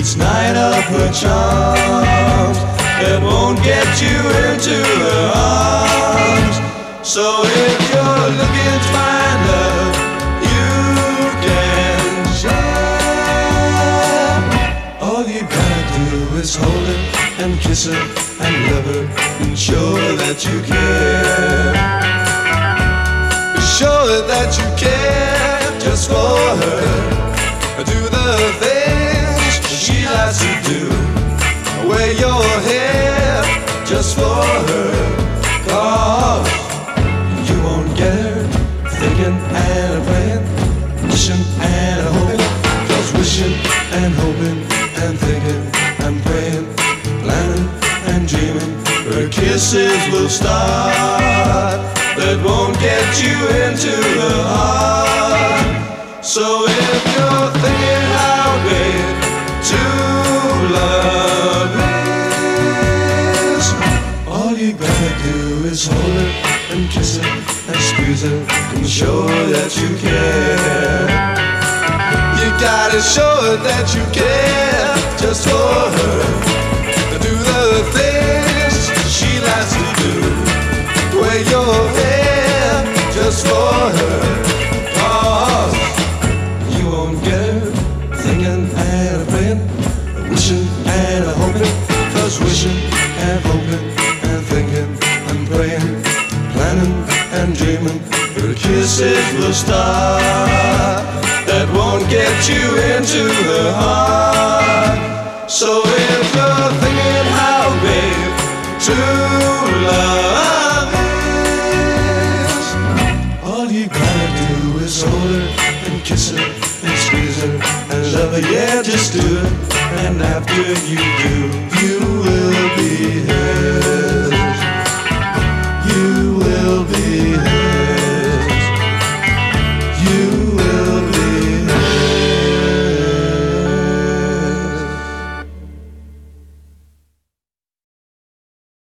each night of her charms that won't get you into her arms. So if you're looking to find love, you can share. All you gotta do is hold her and kiss her and love her and show her that you care. Show her that you care just for her. Do the things she likes to do. Wear your hair just for her. 'Cause you won't get her thinking and praying, wishing and hoping. 'Cause wishing and hoping and thinking and praying, planning and dreaming, her kisses will start that won't get you into her heart. So if you're thinking how great true love is, all you gotta do is hold her and kiss her and squeeze her and show her that you care. You gotta show her that you care just for her. Do the things she likes to do. Wear your hair just for her. 'Cause you won't get her thinking and praying, wishing and hoping. 'Cause wishing and hoping and thinking and praying, planning and dreaming, her kisses will start that won't get you into her heart. So if you're thinking how great true love is, all you gotta do is hold her and kiss her and squeeze her and love her. Yeah, just do it. And after you do, you will be here.